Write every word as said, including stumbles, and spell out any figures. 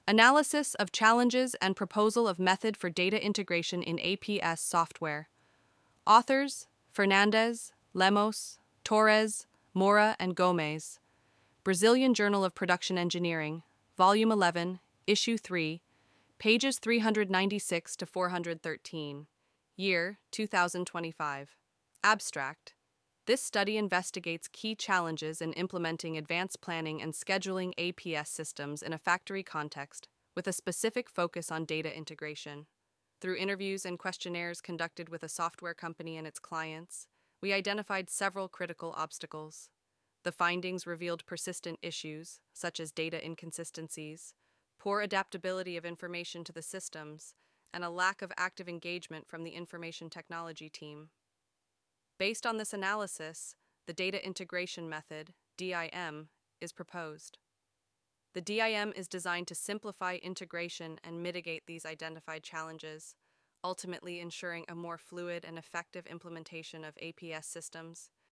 Analysis of challenges and proposal of method for data integration in A P S software. Authors Fernandez, Lemos, Torres, Mora, and Gomez. Brazilian Journal of Production Engineering, Volume eleven, Issue three, pages three hundred ninety-six to four hundred thirteen. Year two thousand twenty-five. Abstract. This study investigates key challenges in implementing advanced planning and scheduling A P S systems in a factory context, with a specific focus on data integration. Through interviews and questionnaires conducted with a software company and its clients, we identified several critical obstacles. The findings revealed persistent issues, such as data inconsistencies, poor adaptability of information to the systems, and a lack of active engagement from the information technology team. Based on this analysis, the data integration method, D I M, is proposed. The D I M is designed to simplify integration and mitigate these identified challenges, ultimately ensuring a more fluid and effective implementation of A P S systems.